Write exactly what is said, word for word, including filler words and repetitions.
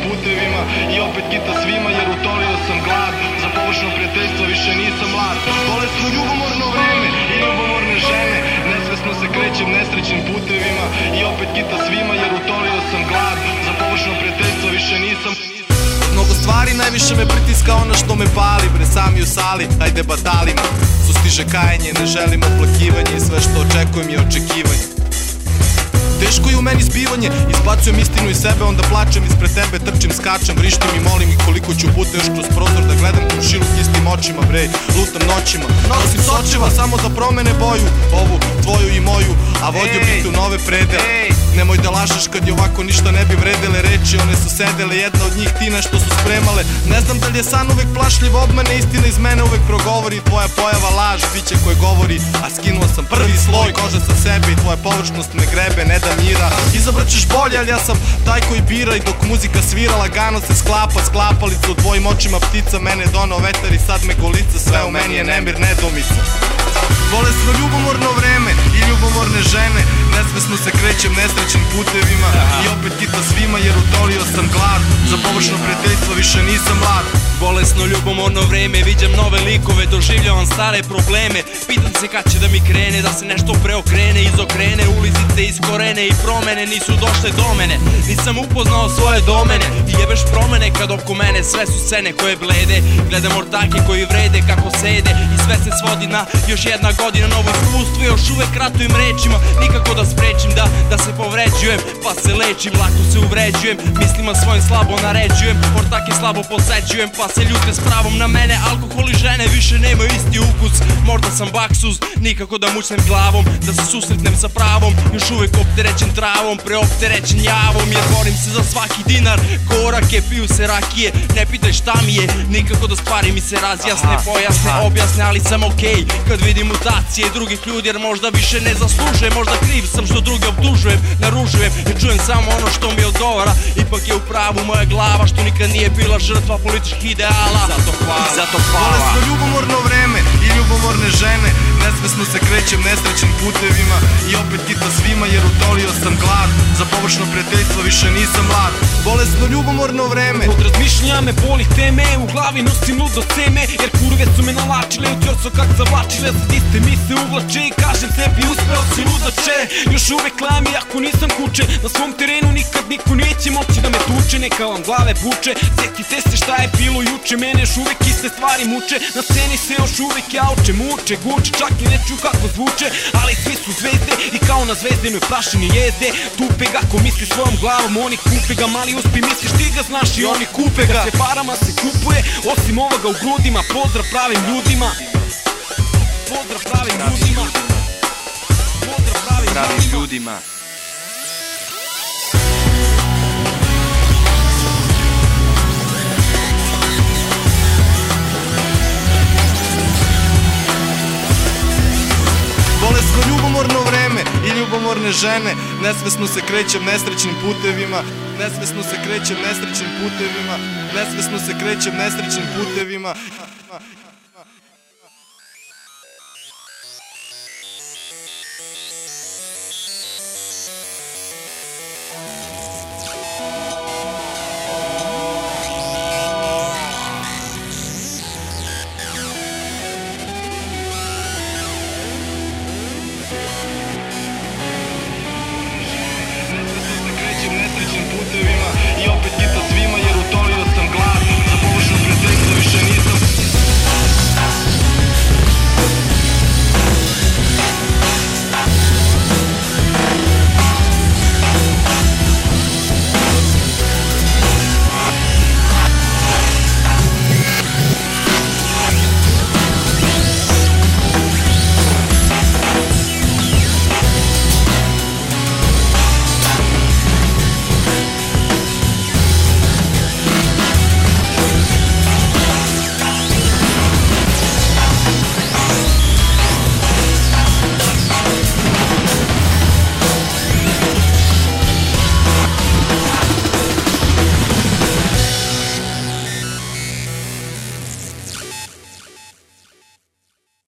putevima. I opet kita svima jer utolio sam glad. Za površno prijateljstvo više nisam mlad. Bolesno ljubomorno vreme i ljubomorne žene. Nesvesno se krećem nesrećnim putevima. I opet kita svima jer utolio sam glad. Za površno prijateljstvo više nisam. Mnogo stvari, najviše me pritiska ono što me pali. Bre sami u sali, ajde batalimo. Sustiže kajanje, ne želim oplakivanje. I sve što očekujem je očekivanje. Teško je u meni zbivanje, izbacujem istinu iz sebe, onda plačem ispred tebe, trčim, skačem, vrištim i molim i koliko ću puta još kroz prozor da gledam komšiluk istim očima, bre, lutam noćima. Nosim sočiva samo da promene boju, ovu, tvoju i moju, a vodio bih te u nove predele. Nemoj da lažeš kad je ovako ništa ne bi vredele reči, one su sedele, jedna od njih ti nešto su spremale. Ne znam da li je san uvek plašljiv obmane, istina iz mene uvek progovori, tvoja pojava laž, biće koje govori, a skinuo sam prvi sloj kože sa sebe i tvoja površnost me grebe, ne da mira. Izabrat ćeš bolje, ali ja sam taj koji bira. I dok muzika svira, lagano se sklapa sklapalica. U tvojim očima ptica, mene donao vetar i sad me golica. Sve u meni je nemir, nedomica. Bolesno ljubomorno vreme i ljubomorne žene. Nesvesno se krećem nesrećnim putevima. I opet kita svima jer utolio sam glad. Za površno prijateljstvo više nisam mlad. Bolesno ljubomorno vreme, viđam nove likove, doživljavam stare probleme. Pitam se kad će da mi krene, da se nešto preokrene, izokrene, ulizice iskorene i promene nisu došle do mene. Nisam upoznao svoje domene i jebeš promene kad oko mene sve su scene koje blede. Gledam ortake koji vrede kako sede i sve se svodi na još jedna godina novo iskustvo. Još uvek ratujem rečima, nikako da sprečim da, da se povređujem, pa se lečim, lako se uvređujem, mislima svojim slabo naređujem, ortake slabo poseđujem, pa se ljute s pravom na mene. Alkohol i žene više nemaju isti ukus. Možda sam baksuz, nikako da mućnem glavom, da se susretnem sa pravom. Još uvek opterećen travom, preopterećen javom, jer borim se za svaki dinar. Korake, piju se rakije, ne pitaj šta mi je, nikako da stvari mi se razjasne, pojasne, objasne, ali sam okej kad vidim mutacije drugih ljudi, jer možda više ne zaslužujem. Možda kriv sam što druge optužujem, naružujem i čujem samo ono što mi odgovara. Ipak je u pravu moja glava što nikad nije bila žrtva političkih ideala. Zato hvala, zato hvala. Bolesno ljubomorno vreme i ljubomorne žene. Nesvesno se krećem nesrećnim putevima. I opet kita svima jer utolio sam glad. Za površno prijateljstvo više nisam mlad. Bolesno ljubomorno vreme. Od razmišljanja me boli teme, u glavi nosim ludo seme, jer kurve su me nalačile u tjoso kak zavlačile. Sad iste mi se uvlače i kažem sebi uspeo si ludače. Još uvek lami ako nisam kuće, na svom terenu nikad niko neće moći da me tuče. Neka vam glave buče, sjetite se šta je bilo juče, mene još uvek iste stvari muče. Na sceni se još uvek jauče, muče, guče, čak i ne čuju kako zvuče, ali svi su zvezde i kao na zvezdenoj prašini jezde. Tupe ga ko misli svojom glavom, oni kupe ga, mali uspi misliš ti ga znaš i oni kupe ga. Kad se parama se kupuje, osim ovoga u grudima, pozdrav pravim ljudima. Pozdrav pravim ljudima. Pozdrav pravim ljudima. Bolesno ljubomorno vreme i ljubomorne žene. Nesvesno se krećem nesrećnim putevima. Nesvesno se krećem nesrećnim putevima. Nesvesno se krećem nesrećnim putevima.